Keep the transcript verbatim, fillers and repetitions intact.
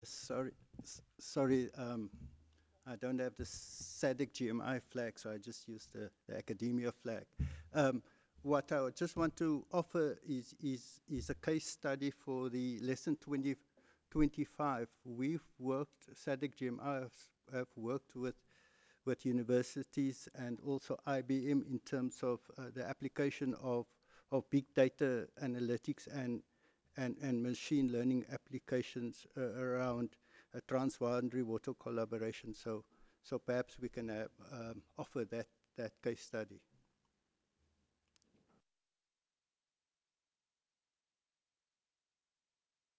Sorry, s- sorry. Um, I don't have the SADC G M I flag, so I just use the, the academia flag. Um, what I would just want to offer is is is a case study for the lesson twenty twenty-five. We've worked SADC G M I have, have worked with with universities and also I B M in terms of uh, the application of of big data analytics and and, and machine learning applications uh, around uh, transboundary water collaboration. So, so perhaps we can uh, um, offer that, that case study.